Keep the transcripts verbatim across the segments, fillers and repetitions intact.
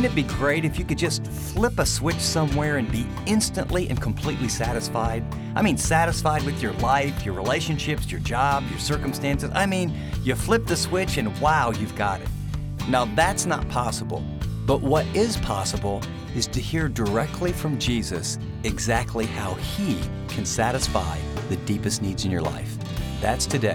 Wouldn't it be great if you could just flip a switch somewhere and be instantly and completely satisfied? I mean, satisfied with your life, your relationships, your job, your circumstances. I mean, you flip the switch and wow, you've got it. Now, that's not possible. But what is possible is to hear directly from Jesus exactly how He can satisfy the deepest needs in your life. That's today.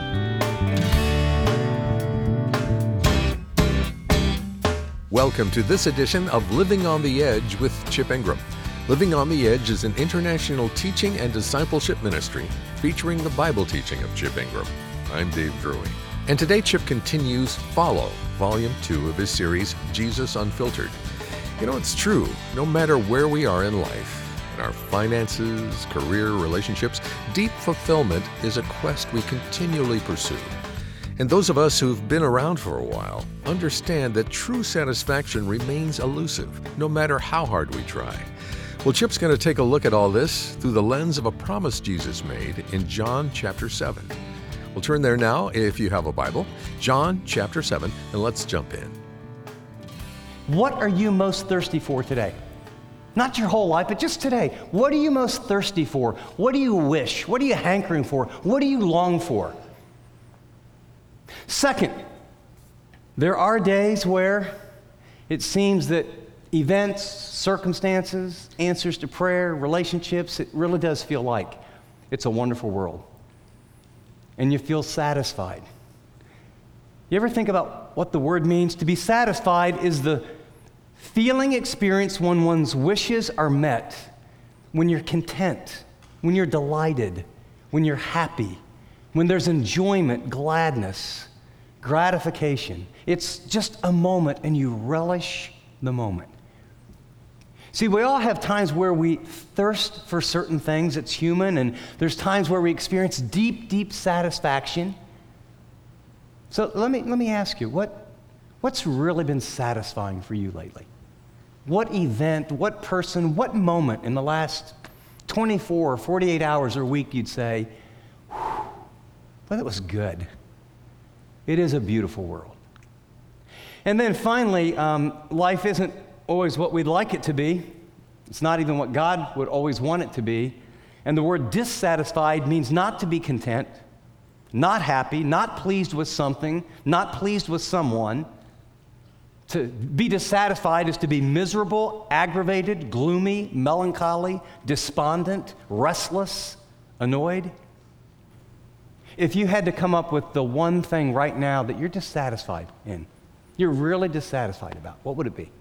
Welcome to this edition of Living on the Edge with Chip Ingram. Living on the Edge is an international teaching and discipleship ministry featuring the Bible teaching of Chip Ingram. I'm Dave Drury. And today Chip continues Follow, Volume two of his series, Jesus Unfiltered. You know, it's true. No matter where we are in life, in our finances, career, relationships, deep fulfillment is a quest we continually pursue. And those of us who've been around for a while understand that true satisfaction remains elusive, no matter how hard we try. Well, Chip's going to take a look at all this through the lens of a promise Jesus made in John chapter seven. We'll turn there now if you have a Bible. John chapter seven, and let's jump in. What are you most thirsty for today? Not your whole life, but just today. What are you most thirsty for? What do you wish? What are you hankering for? What do you long for? Second, there are days where it seems that events, circumstances, answers to prayer, relationships, it really does feel like it's a wonderful world. And you feel satisfied. You ever think about what the word means? To be satisfied is the feeling experienced when one's wishes are met, when you're content, when you're delighted, when you're happy, when there's enjoyment, gladness, gratification. It's just a moment and you relish the moment. See, we all have times where we thirst for certain things. It's human, and there's times where we experience deep, deep satisfaction. So let me let me ask you, what what's really been satisfying for you lately? What event, what person, what moment in the last twenty-four, forty-eight hours or week you'd say, well, that was good. It is a beautiful world. And then finally, um, life isn't always what we'd like it to be. It's not even what God would always want it to be. And the word dissatisfied means not to be content, not happy, not pleased with something, not pleased with someone. To be dissatisfied is to be miserable, aggravated, gloomy, melancholy, despondent, restless, annoyed. If you had to come up with the one thing right now that you're dissatisfied in, you're really dissatisfied about, what would it be?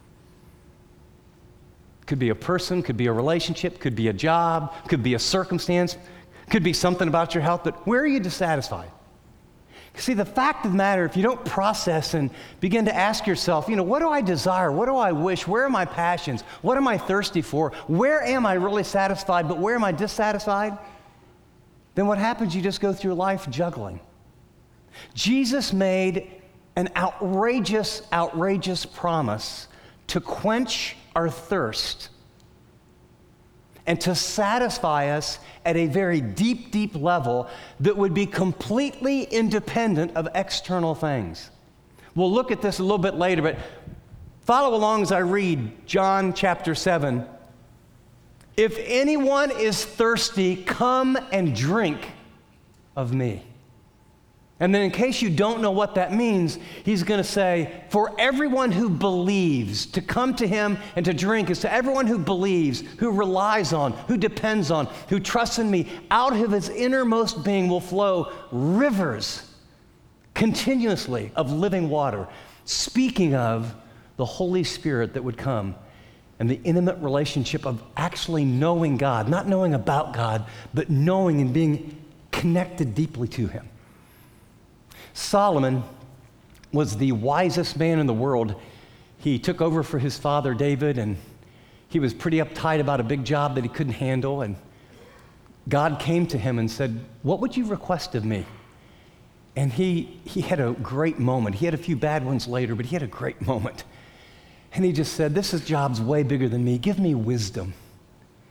Could be a person, could be a relationship, could be a job, could be a circumstance, could be something about your health, but where are you dissatisfied? See, the fact of the matter, if you don't process and begin to ask yourself, you know, what do I desire? What do I wish? Where are my passions? What am I thirsty for? Where am I really satisfied, but where am I dissatisfied? Then what happens, you just go through life juggling. Jesus made an outrageous, outrageous promise to quench our thirst and to satisfy us at a very deep, deep level that would be completely independent of external things. We'll look at this a little bit later, but follow along as I read John chapter seven. If anyone is thirsty, come and drink of me. And then in case you don't know what that means, he's going to say, for everyone who believes, to come to him and to drink is to everyone who believes, who relies on, who depends on, who trusts in me, out of his innermost being will flow rivers continuously of living water, speaking of the Holy Spirit that would come and the intimate relationship of actually knowing God, not knowing about God, but knowing and being connected deeply to him. Solomon was the wisest man in the world. He took over for his father David, and he was pretty uptight about a big job that he couldn't handle, and God came to him and said, what would you request of me? And he, he had a great moment. He had a few bad ones later, but he had a great moment. And he just said, this is job's way bigger than me. Give me wisdom.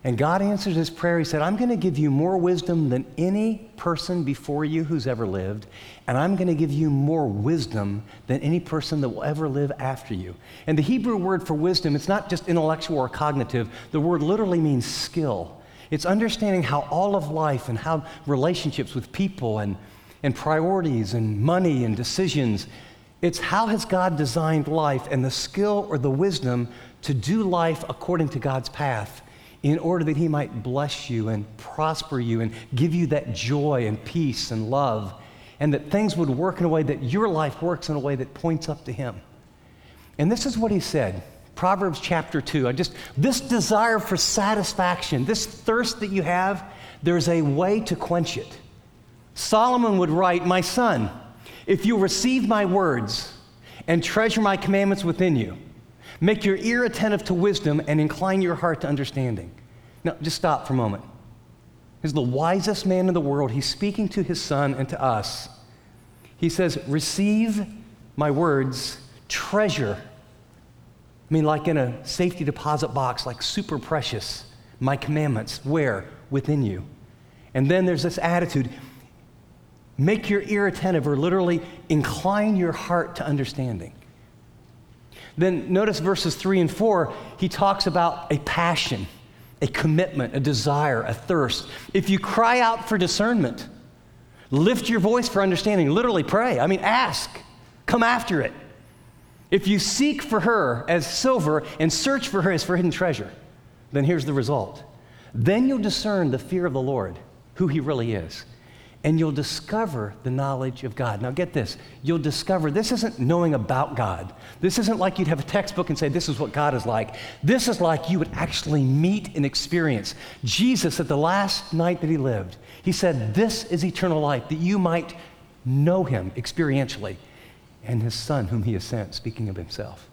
And God answered his prayer. He said, I'm going to give you more wisdom than any person before you who's ever lived, and I'm going to give you more wisdom than any person that will ever live after you. And the Hebrew word for wisdom, it's not just intellectual or cognitive. The word literally means skill. It's understanding how all of life and how relationships with people and, and priorities and money and decisions, it's how has God designed life and the skill or the wisdom to do life according to God's path, in order that he might bless you and prosper you and give you that joy and peace and love, and that things would work in a way that your life works in a way that points up to him. And this is what he said, Proverbs chapter two. I just, this desire for satisfaction, this thirst that you have, there's a way to quench it. Solomon would write, my son, if you receive my words and treasure my commandments within you, make your ear attentive to wisdom and incline your heart to understanding. Now, just stop for a moment. He's the wisest man in the world. He's speaking to his son and to us. He says, receive my words, treasure. I mean, like in a safety deposit box, like super precious, my commandments. Where? Within you. And then there's this attitude, make your ear attentive, or literally incline your heart to understanding. Then notice verses three and four, he talks about a passion, a commitment, a desire, a thirst. If you cry out for discernment, lift your voice for understanding, literally pray. I mean, ask, come after it. If you seek for her as silver and search for her as for hidden treasure, then here's the result. Then you'll discern the fear of the Lord, who he really is. And you'll discover the knowledge of God. Now get this, you'll discover, this isn't knowing about God. This isn't like you'd have a textbook and say, this is what God is like. This is like you would actually meet and experience. Jesus, at the last night that he lived, he said, this is eternal life, that you might know him experientially, and his son whom he has sent, speaking of himself.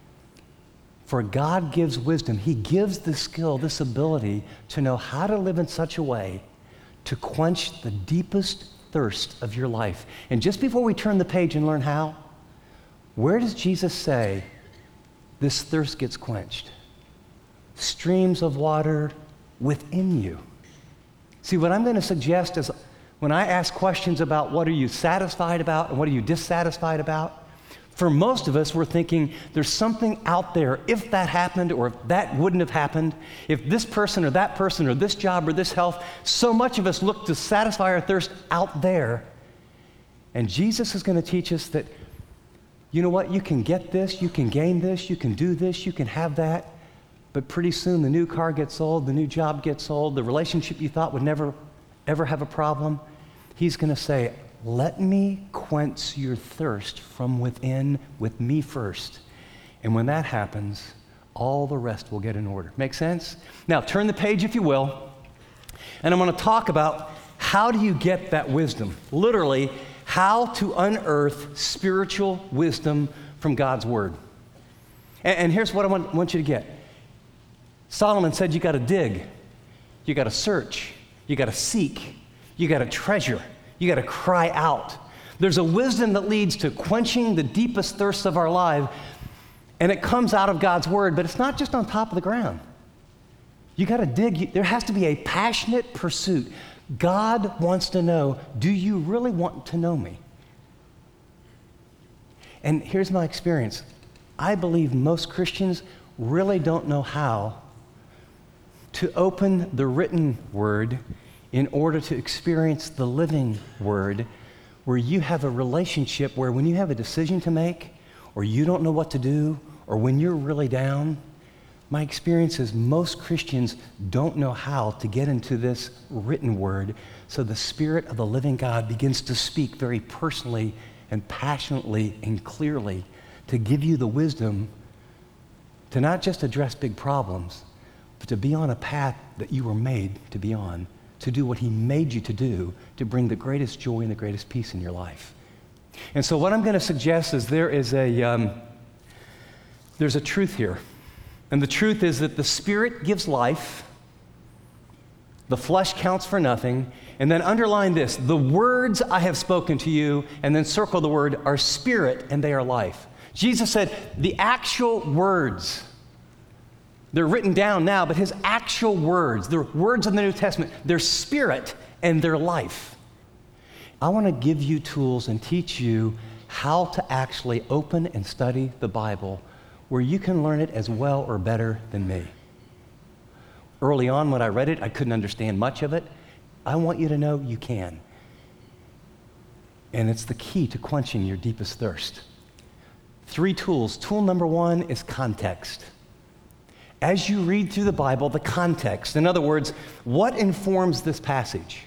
For God gives wisdom. He gives the skill, this ability to know how to live in such a way to quench the deepest thirst of your life. And just before we turn the page and learn how, where does Jesus say this thirst gets quenched? Streams of water within you. See, what I'm going to suggest is when I ask questions about what are you satisfied about and what are you dissatisfied about, for most of us, we're thinking there's something out there, if that happened or if that wouldn't have happened, if this person or that person or this job or this health, so much of us look to satisfy our thirst out there. And Jesus is going to teach us that, you know what, you can get this, you can gain this, you can do this, you can have that, but pretty soon the new car gets old, the new job gets old, the relationship you thought would never, ever have a problem. He's going to say, let me quench your thirst from within with me first. And when that happens, all the rest will get in order. Make sense? Now, turn the page if you will, and I'm going to talk about how do you get that wisdom? Literally, how to unearth spiritual wisdom from God's Word. And, and here's what I want, want you to get. Solomon said you got to dig, you got to search, you got to seek, you got to treasure. You got to cry out. There's a wisdom that leads to quenching the deepest thirsts of our life, and it comes out of God's Word, but it's not just on top of the ground. You got to dig. There has to be a passionate pursuit. God wants to know, do you really want to know me? And here's my experience. I believe most Christians really don't know how to open the written Word in order to experience the living Word, where you have a relationship where when you have a decision to make, or you don't know what to do, or when you're really down, my experience is most Christians don't know how to get into this written Word, so the Spirit of the living God begins to speak very personally and passionately and clearly to give you the wisdom to not just address big problems, but to be on a path that you were made to be on, to do what he made you to do, to bring the greatest joy and the greatest peace in your life. And so what I'm going to suggest is there is a, um, there's a truth here. And the truth is that the Spirit gives life, the flesh counts for nothing, and then underline this, the words I have spoken to you, and then circle the word, are spirit and they are life. Jesus said, the actual words They're written down now, but his actual words, the words of the New Testament, their spirit and their life. I want to give you tools and teach you how to actually open and study the Bible where you can learn it as well or better than me. Early on when I read it, I couldn't understand much of it. I want you to know you can. And it's the key to quenching your deepest thirst. Three tools. Tool number one is context. As you read through the Bible, the context, in other words, what informs this passage?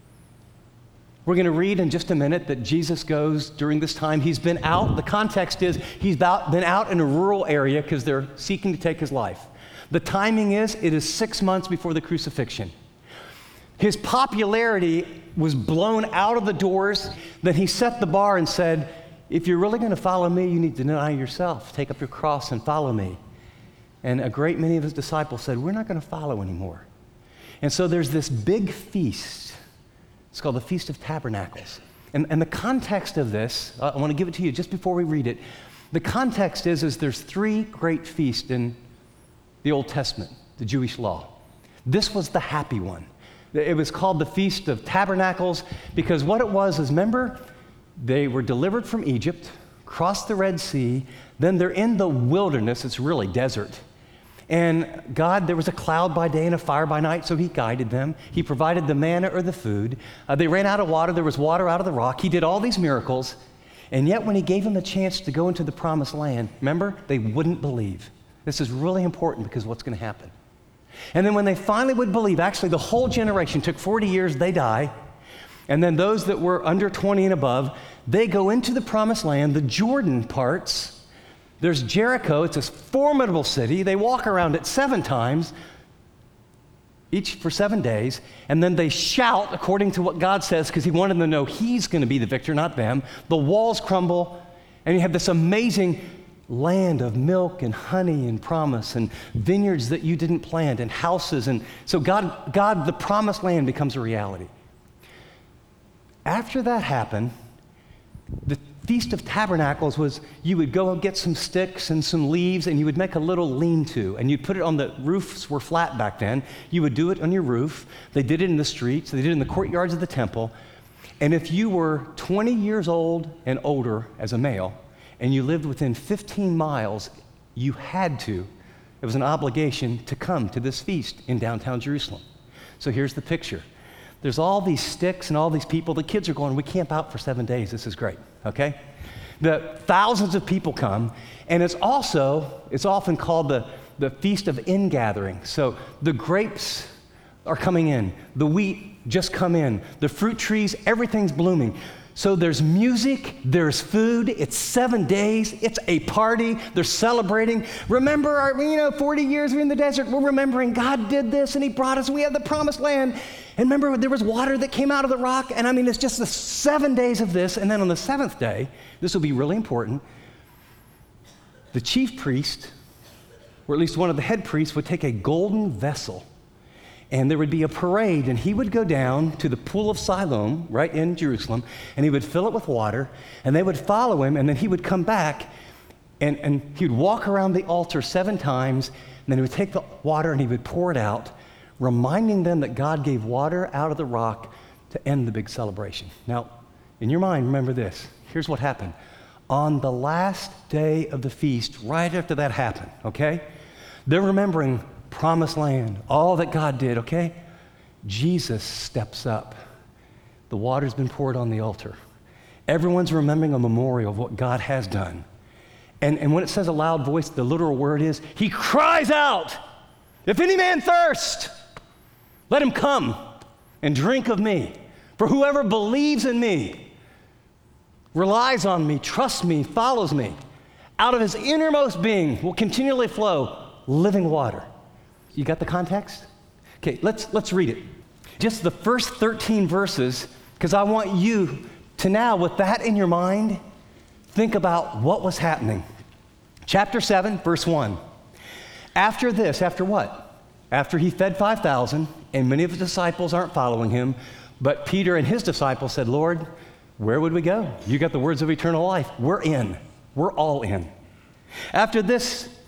We're going to read in just a minute that Jesus goes during this time. He's been out. The context is he's about, been out in a rural area because they're seeking to take his life. The timing is it is six months before the crucifixion. His popularity was blown out of the doors. Then he set the bar and said, if you're really going to follow me, you need to deny yourself. Take up your cross and follow me. And a great many of his disciples said, we're not going to follow anymore. And so there's this big feast. It's called the Feast of Tabernacles. And, and the context of this, uh, I want to give it to you just before we read it. The context is, is there's three great feasts in the Old Testament, the Jewish law. This was the happy one. It was called the Feast of Tabernacles because what it was is, remember, they were delivered from Egypt, crossed the Red Sea, then they're in the wilderness. It's really desert. And God, there was a cloud by day and a fire by night, so he guided them. He provided the manna or the food. Uh, they ran out of water. There was water out of the rock. He did all these miracles. And yet when he gave them a chance to go into the promised land, remember, they wouldn't believe. This is really important because what's going to happen. And then when they finally would believe, actually the whole generation took forty years, they die. And then those that were under twenty and above, they go into the promised land, the Jordan parts. There's Jericho. It's this formidable city. They walk around it seven times, each for seven days, and then they shout according to what God says because he wanted them to know he's going to be the victor, not them. The walls crumble, and you have this amazing land of milk and honey and promise and vineyards that you didn't plant and houses. And so God, God, the promised land becomes a reality. After that happened, the Feast of Tabernacles was you would go and get some sticks and some leaves and you would make a little lean-to and you'd put it on the roofs were flat back then. You would do it on your roof. They did it in the streets. They did it in the courtyards of the temple. And if you were twenty years old and older as a male and you lived within fifteen miles, you had to. It was an obligation to come to this feast in downtown Jerusalem. So here's the picture. There's all these sticks and all these people. The kids are going, we camp out for seven days. This is great, okay? The thousands of people come, and it's also, it's often called the, the Feast of Ingathering. So the grapes are coming in. The wheat just come in. The fruit trees, everything's blooming. So there's music, there's food, it's seven days, it's a party, they're celebrating. Remember, our, you know, forty years we're in the desert, we're remembering God did this and he brought us, we have the promised land. And remember, there was water that came out of the rock, and I mean, it's just the seven days of this, and then on the seventh day, this will be really important, the chief priest, or at least one of the head priests, would take a golden vessel, and there would be a parade, and he would go down to the pool of Siloam, right in Jerusalem, and he would fill it with water, and they would follow him, and then he would come back, and, and he would walk around the altar seven times, and then he would take the water and he would pour it out, reminding them that God gave water out of the rock to end the big celebration. Now, in your mind, remember this. Here's what happened. On the last day of the feast, right after that happened, okay, they're remembering promised land, all that God did, okay? Jesus steps up. The water's been poured on the altar. Everyone's remembering a memorial of what God has done. And, and when it says a loud voice, the literal word is, he cries out, if any man thirst, let him come and drink of me. For whoever believes in me, relies on me, trusts me, follows me, out of his innermost being will continually flow living water. You got the context? Okay, let's let's read it. Just the first thirteen verses, because I want you to now, with that in your mind, think about what was happening. Chapter seven, verse one. After this, after what? After he fed five thousand, and many of his disciples aren't following him, but Peter and his disciples said, Lord, where would we go? You got the words of eternal life. We're in. We're all in. After this,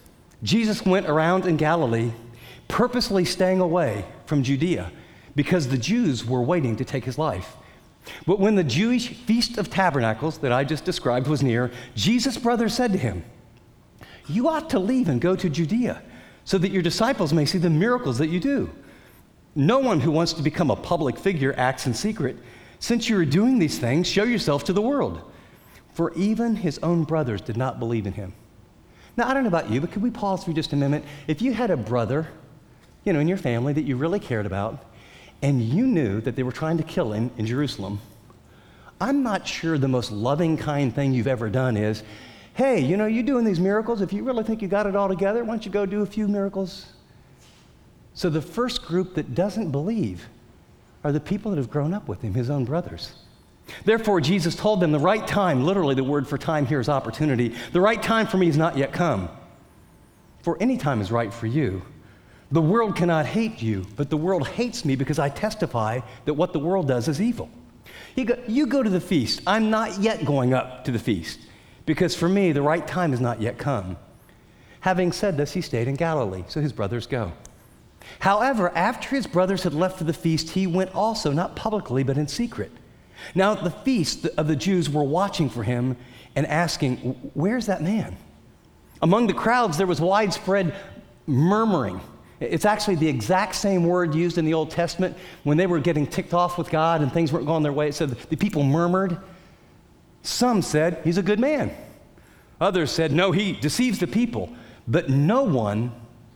Jesus went around in Galilee, purposely staying away from Judea because the Jews were waiting to take his life. But when the Jewish Feast of Tabernacles that I just described was near, Jesus' brothers said to him, "You ought to leave and go to Judea so that your disciples may see the miracles that you do. No one who wants to become a public figure acts in secret. Since you are doing these things, show yourself to the world." For even his own brothers did not believe in him. Now, I don't know about you, but could we pause for just a minute? If you had a brother, you know, in your family that you really cared about, and you knew that they were trying to kill him in Jerusalem, I'm not sure the most loving, kind thing you've ever done is, "Hey, you know, you're doing these miracles. If you really think you got it all together, why don't you go do a few miracles?" So the first group that doesn't believe are the people that have grown up with him, his own brothers. Therefore, Jesus told them the right time, literally the word for time here is opportunity, the right time for me has not yet come. For any time is right for you. The world cannot hate you, but the world hates me because I testify that what the world does is evil. You go, you go to the feast. I'm not yet going up to the feast because for me, the right time has not yet come. Having said this, he stayed in Galilee, so his brothers go. However, after his brothers had left for the feast, he went also, not publicly, but in secret. Now at the feast of the Jews were watching for him and asking, "Where's that man?" Among the crowds, there was widespread murmuring. It's actually the exact same word used in the Old Testament when they were getting ticked off with God and things weren't going their way. It said the people murmured. Some said, "He's a good man." Others said, "No, he deceives the people." But no one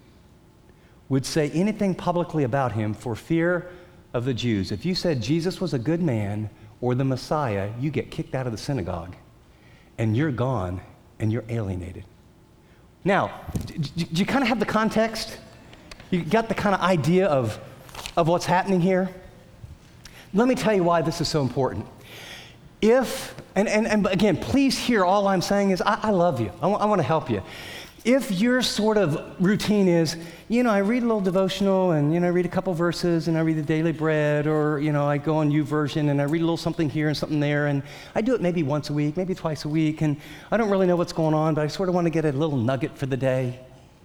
would say anything publicly about him for fear of the Jews. If you said Jesus was a good man or the Messiah, you get kicked out of the synagogue, and you're gone, and you're alienated. Now, do you kind of have the context? You got the kind of idea of, of what's happening here? Let me tell you why this is so important. If, and, and, and again, please hear all I'm saying is I, I love you. I, w- I want to help you. If your sort of routine is, you know, I read a little devotional and, you know, I read a couple verses and I read the Daily Bread, or, you know, I go on YouVersion and I read a little something here and something there, and I do it maybe once a week, maybe twice a week, and I don't really know what's going on, but I sort of want to get a little nugget for the day.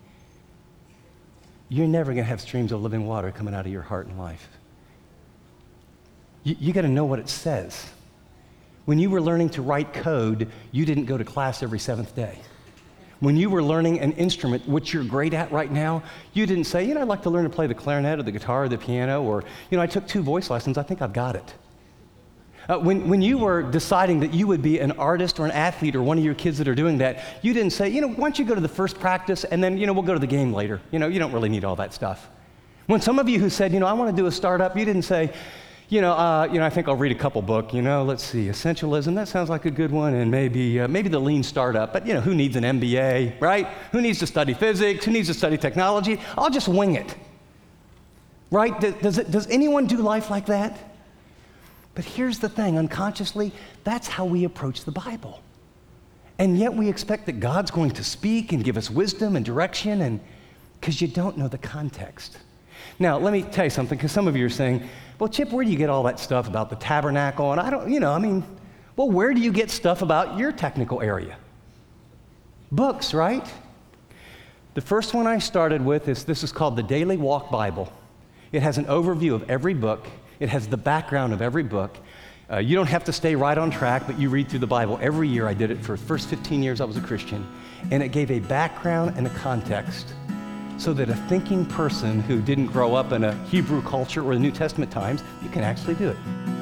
You're never going to have streams of living water coming out of your heart and life. You, you got to know what it says. When you were learning to write code, you didn't go to class every seventh day. When you were learning an instrument, which you're great at right now, you didn't say, you know, I'd like to learn to play the clarinet or the guitar or the piano, or, you know, I took two voice lessons, I think I've got it. Uh, when, when you were deciding that you would be an artist or an athlete or one of your kids that are doing that, you didn't say, you know, why don't you go to the first practice and then, you know, we'll go to the game later. You know, you don't really need all that stuff. When some of you who said, you know, I want to do a startup, you didn't say, you know, uh, you know, I think I'll read a couple book, you know, let's see, Essentialism, that sounds like a good one, and maybe uh, maybe the Lean Startup, but, you know, who needs an M B A, right? Who needs to study physics? Who needs to study technology? I'll just wing it, right? Does, does, it, does anyone do life like that? But here's the thing, unconsciously, that's how we approach the Bible. And yet we expect that God's going to speak and give us wisdom and direction, and because you don't know the context. Now, let me tell you something, because some of you are saying, well, Chip, where do you get all that stuff about the tabernacle? And I don't, you know, I mean, well, where do you get stuff about your technical area? Books, right? The first one I started with is, this is called the Daily Walk Bible. It has an overview of every book. It has the background of every book. Uh, you don't have to stay right on track, but you read through the Bible. Every year I did it for the first fifteen years I was a Christian. And it gave a background and a context so that a thinking person who didn't grow up in a Hebrew culture or the New Testament times, you can actually do it.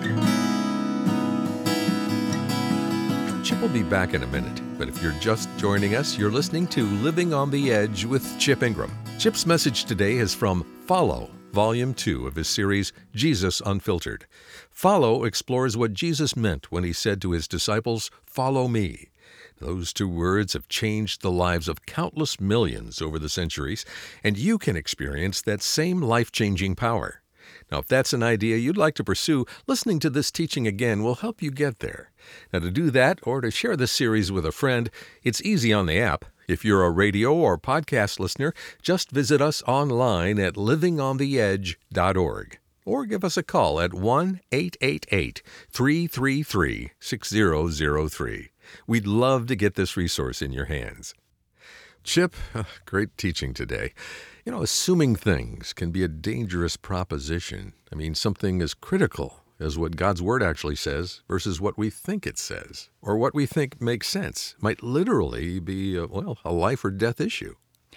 Chip will be back in a minute, but if you're just joining us, you're listening to Living on the Edge with Chip Ingram. Chip's message today is from Follow, Volume two of his series, Jesus Unfiltered. Follow explores what Jesus meant when he said to his disciples, "Follow me." Those two words have changed the lives of countless millions over the centuries, and you can experience that same life-changing power. Now, if that's an idea you'd like to pursue, listening to this teaching again will help you get there. Now, to do that, or to share this series with a friend, it's easy on the app. If you're a radio or podcast listener, just visit us online at living on the edge dot org. Or give us a call at one eight eight eight, three three three, six zero zero three. We'd love to get this resource in your hands. Chip, great teaching today. You know, assuming things can be a dangerous proposition. I mean, something as critical as what God's Word actually says versus what we think it says, or what we think makes sense, might literally be, a, well, a life or death issue.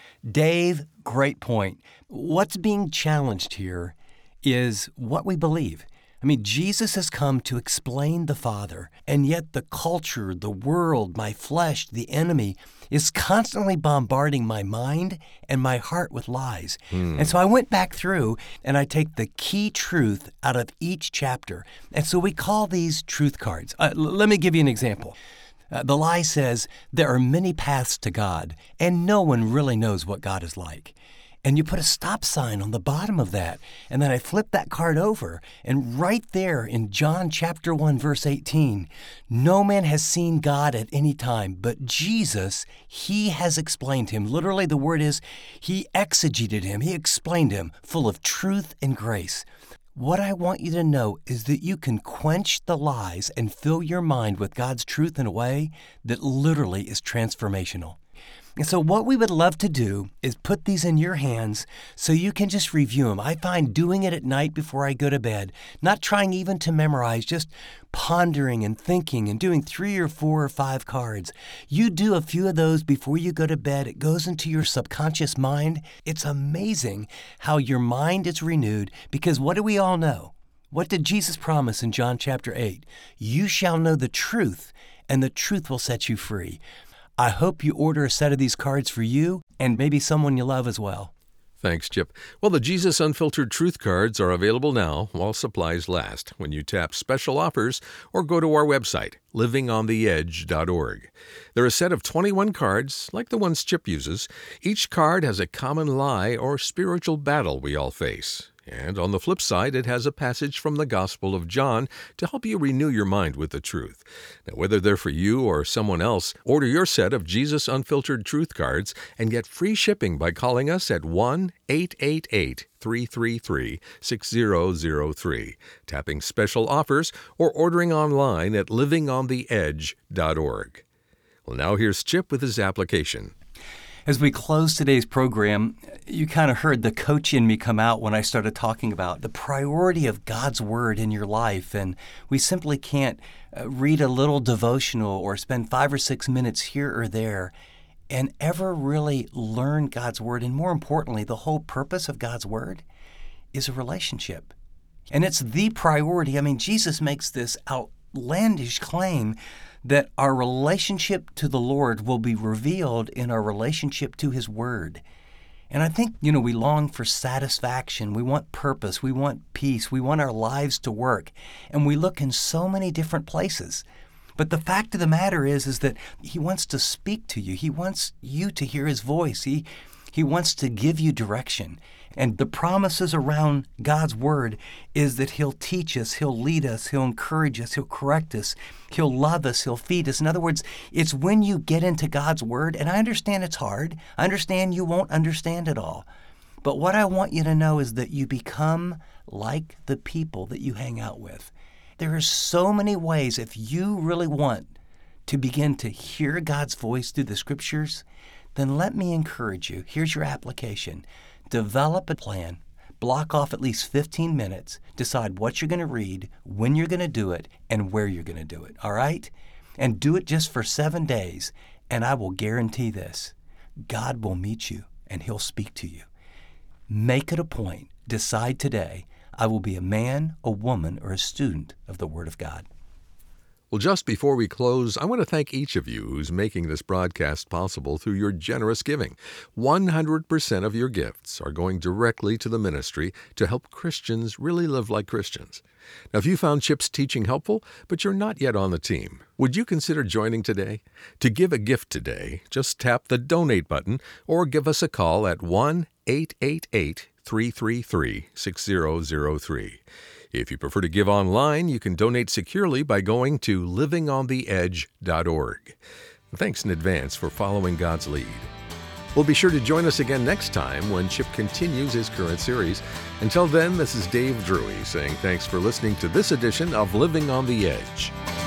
Dave, great point. What's being challenged here is what we believe. I mean, Jesus has come to explain the Father, and yet the culture, the world, my flesh, the enemy, is constantly bombarding my mind and my heart with lies. Hmm. And so I went back through and I take the key truth out of each chapter. And so we call these truth cards. Uh, l- let me give you an example. Uh, the lie says there are many paths to God, and no one really knows what God is like. And you put a stop sign on the bottom of that. And then I flip that card over. And right there in John chapter one, verse eighteen, no man has seen God at any time, but Jesus, he has explained him. Literally, the word is, he exegeted him. He explained him, full of truth and grace. What I want you to know is that you can quench the lies and fill your mind with God's truth in a way that literally is transformational. And so what we would love to do is put these in your hands so you can just review them. I find doing it at night before I go to bed, not trying even to memorize, just pondering and thinking and doing three or four or five cards. You do a few of those before you go to bed. It goes into your subconscious mind. It's amazing how your mind is renewed, because what do we all know? What did Jesus promise in John chapter eight? You shall know the truth, and the truth will set you free. I hope you order a set of these cards for you and maybe someone you love as well. Thanks, Chip. Well, the Jesus Unfiltered Truth Cards are available now while supplies last when you tap special offers or go to our website, living on the edge dot org. They're a set of twenty-one cards, like the ones Chip uses. Each card has a common lie or spiritual battle we all face. And on the flip side, it has a passage from the Gospel of John to help you renew your mind with the truth. Now, whether they're for you or someone else, order your set of Jesus Unfiltered Truth Cards and get free shipping by calling us at one eight eight eight, three three three, six zero zero three, tapping special offers, or ordering online at living on the edge dot org. Well, now here's Chip with his application. As we close today's program, you kind of heard the coach in me come out when I started talking about the priority of God's Word in your life. And we simply can't uh, read a little devotional or spend five or six minutes here or there and ever really learn God's Word. And more importantly, the whole purpose of God's Word is a relationship. And it's the priority. I mean, Jesus makes this outlandish claim that our relationship to the Lord will be revealed in our relationship to His Word. And I think, you know, we long for satisfaction. We want purpose. We want peace. We want our lives to work. And we look in so many different places. But the fact of the matter is, is that He wants to speak to you. He wants you to hear His voice. He, he wants to give you direction. And the promises around God's Word is that He'll teach us, He'll lead us, He'll encourage us, He'll correct us, He'll love us, He'll feed us. In other words, it's when you get into God's Word, and I understand it's hard. I understand you won't understand it all. But what I want you to know is that you become like the people that you hang out with. There are so many ways, if you really want to begin to hear God's voice through the Scriptures, then let me encourage you. Here's your application. Develop a plan. Block off at least fifteen minutes. Decide what you're going to read, when you're going to do it, and where you're going to do it. All right? And do it just for seven days. And I will guarantee this. God will meet you, and He'll speak to you. Make it a point. Decide today, I will be a man, a woman, or a student of the Word of God. Well, just before we close, I want to thank each of you who's making this broadcast possible through your generous giving. one hundred percent of your gifts are going directly to the ministry to help Christians really live like Christians. Now, if you found Chip's teaching helpful, but you're not yet on the team, would you consider joining today? To give a gift today, just tap the donate button or give us a call at one eight eight eight, three three three, six zero zero three. If you prefer to give online, you can donate securely by going to living on the edge dot org. Thanks in advance for following God's lead. Well, be sure to join us again next time when Chip continues his current series. Until then, this is Dave Drury saying thanks for listening to this edition of Living on the Edge.